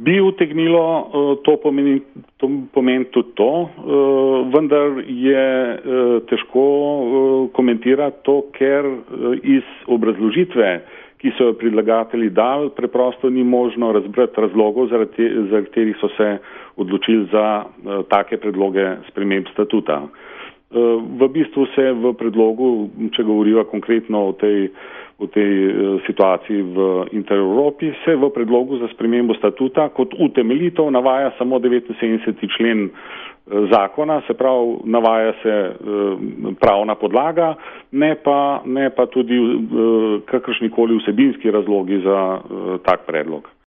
Bi utegnilo to pomeniti tudi to, vendar je težko komentirati to, ker iz obrazložitve, ki so jo predlagatelji dali, preprosto ni možno razbrati razlogov, zaradi katerih so se odločili za take predloge sprememb statuta. V bistvu se v predlogu, če govoriva konkretno o tej situaciji v Intereuropi, se v predlogu za spremembo statuta kot utemeljitev navaja samo 79. člen zakona, se pravi, navaja se pravna podlaga, ne pa tudi kakršnikoli vsebinski razlogi za tak predlog.